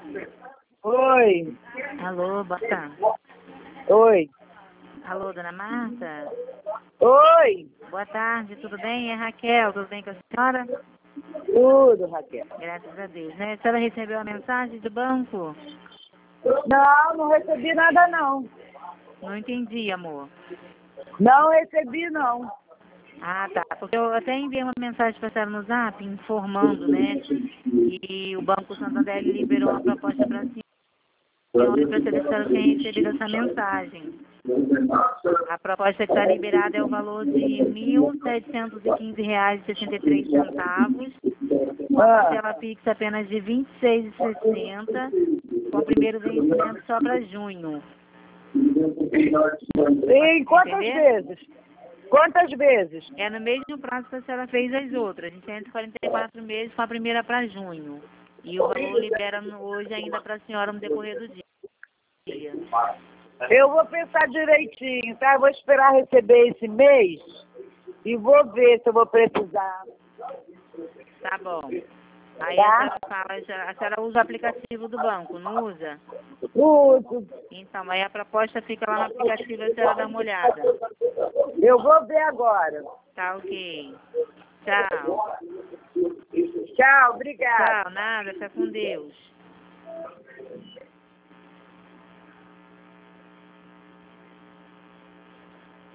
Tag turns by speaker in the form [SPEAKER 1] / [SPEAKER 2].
[SPEAKER 1] Oi.
[SPEAKER 2] Alô, boa tarde.
[SPEAKER 1] Oi.
[SPEAKER 2] Alô, dona Marta?
[SPEAKER 1] Oi.
[SPEAKER 2] Boa tarde, tudo bem? É Raquel, tudo bem com a senhora?
[SPEAKER 1] Tudo, Raquel.
[SPEAKER 2] Graças a Deus, né? A senhora recebeu a mensagem do banco?
[SPEAKER 1] Não recebi nada, não.
[SPEAKER 2] Não entendi, amor.
[SPEAKER 1] Não recebi, não.
[SPEAKER 2] Ah, tá. Porque eu até enviei uma mensagem para a senhora no Zap informando, né? E o Banco Santander liberou uma proposta para a senhora e para saber se a senhora tinha recebido essa mensagem. A proposta que está liberada é o valor de R$ 1.715,63, com a parcela fixa apenas de R$ 26,60, com o primeiro vencimento só para junho.
[SPEAKER 1] E quantas vezes? Quantas vezes?
[SPEAKER 2] É no mesmo prazo que a senhora fez as outras, de 144 meses, com a primeira para junho. E o valor libera hoje ainda para a senhora no decorrer do dia.
[SPEAKER 1] Eu vou pensar direitinho, tá? Eu vou esperar receber esse mês e vou ver se eu vou precisar.
[SPEAKER 2] Tá bom. Aí
[SPEAKER 1] Tá?
[SPEAKER 2] a senhora usa o aplicativo do banco, não usa?
[SPEAKER 1] Uso.
[SPEAKER 2] Então, aí a proposta fica lá no aplicativo e a senhora dá uma olhada.
[SPEAKER 1] Eu vou ver agora.
[SPEAKER 2] Tá ok. Tchau.
[SPEAKER 1] Tchau, obrigada.
[SPEAKER 2] Tchau, nada, fica com Deus.